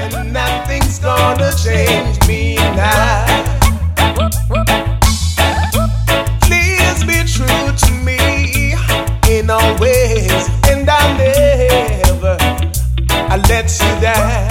and nothing's gonna change me now. Please be true to me in all ways, and I'll never let you down.